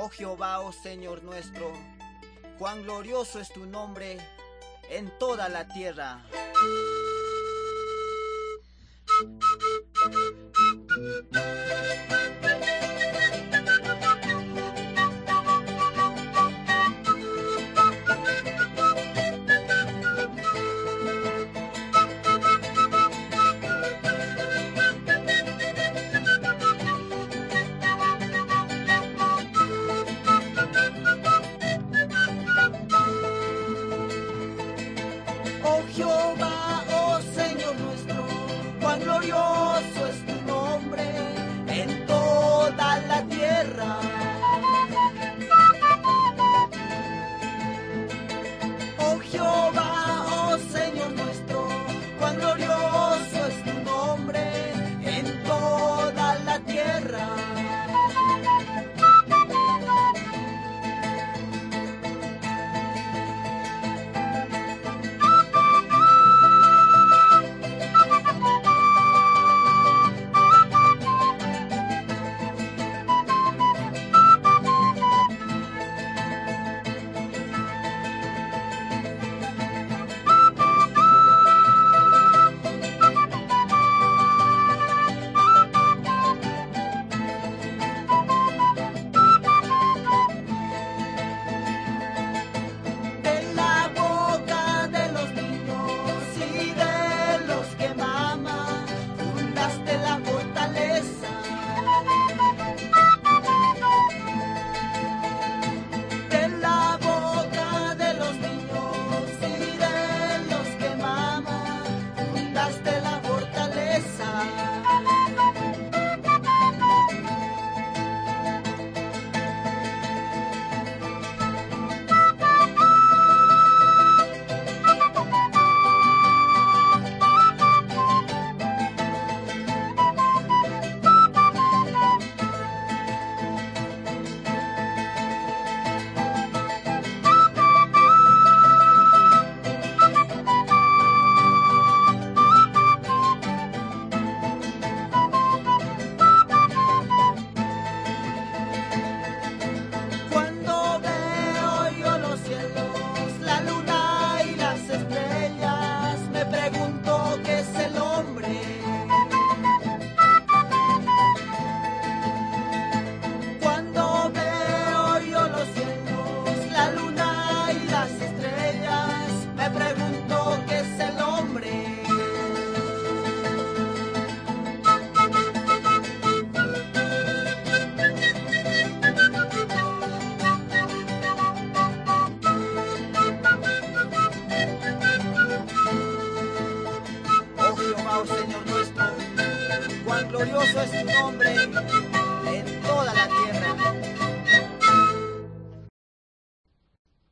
Oh Jehová, oh Señor nuestro, cuán glorioso es tu nombre en toda la tierra. Oh Jehová, oh Señor nuestro, cuán glorioso es tu nombre en toda la tierra. Oh Jehová, oh Señor nuestro, cuán glorioso es tu nombre en toda la tierra. Oh Señor nuestro, cuán glorioso es tu nombre